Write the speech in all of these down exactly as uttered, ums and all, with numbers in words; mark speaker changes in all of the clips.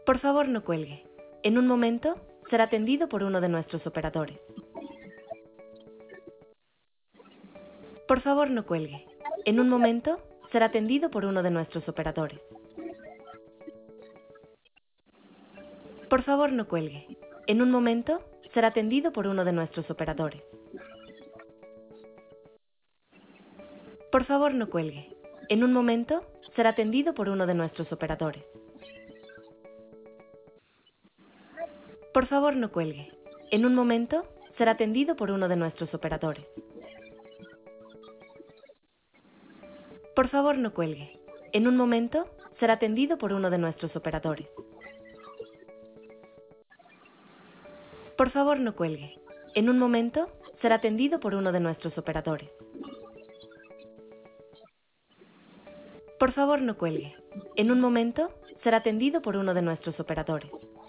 Speaker 1: Por favor, no cuelgue. En un momento, será atendido por uno de nuestros operadores. Por favor, no cuelgue. En un momento, será atendido por uno de nuestros operadores. Por favor, no cuelgue. En un momento, será atendido por uno de nuestros operadores. Por favor, no cuelgue. En un momento, será atendido por uno de nuestros operadores. Por favor, no cuelgue. En un momento, será atendido por uno de nuestros operadores. Por favor, no cuelgue. En un momento, será atendido por uno de nuestros operadores. Por favor, no cuelgue. En un momento, será atendido por uno de nuestros operadores. Por favor, no cuelgue. En un momento, será atendido por uno de nuestros operadores.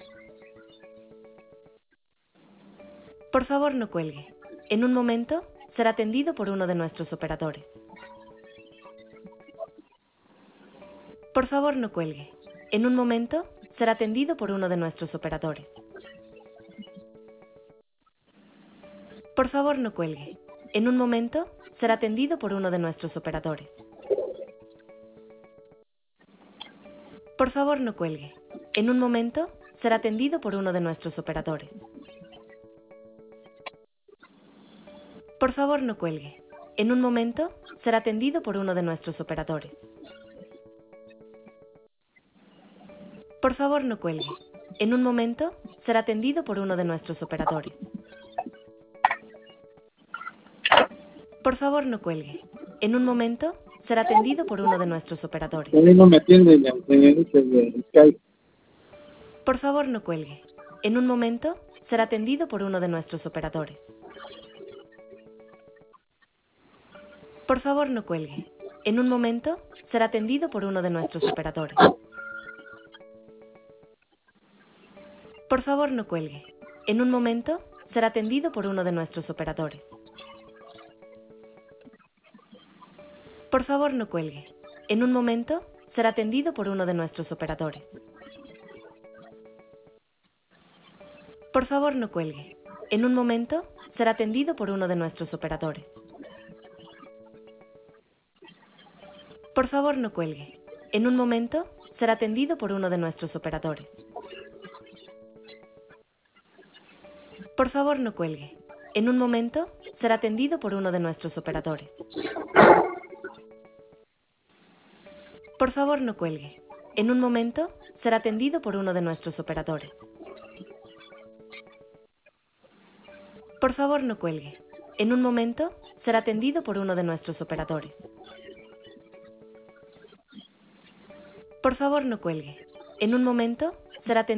Speaker 1: Por favor, no cuelgue. En un momento, será atendido por uno de nuestros operadores. Por favor, no cuelgue. En un momento, será atendido por uno de nuestros operadores. Por favor, no cuelgue. En un momento, será atendido por uno de nuestros operadores. Por favor, no cuelgue. En un momento, será atendido por uno de nuestros operadores. Por favor, no cuelgue. En un momento, será atendido por uno de nuestros operadores. Por favor, no cuelgue. En un momento, será atendido por uno de nuestros operadores. Por favor, no cuelgue. En un momento, será atendido por uno de nuestros operadores.
Speaker 2: A mí no me atiende la señorita de Skype.
Speaker 1: Por favor, no cuelgue. En un momento, será atendido por uno de nuestros operadores. Por favor, no cuelgue. En un momento, será atendido por uno de nuestros operadores. Por favor, no cuelgue. En un momento, será atendido por uno de nuestros operadores. Por favor, no cuelgue. En un momento, será atendido por uno de nuestros operadores. Por favor, no cuelgue. En un momento, será atendido por uno de nuestros operadores. Por favor, no cuelgue. En un momento, será atendido por uno de nuestros operadores. Por favor, no cuelgue. En un momento, será atendido por uno de nuestros operadores. Por favor, no cuelgue. En un momento, será atendido por uno de nuestros operadores. Por favor, no cuelgue. En un momento, será atendido por uno de nuestros operadores. Por favor, no cuelgue. En un momento, será atendido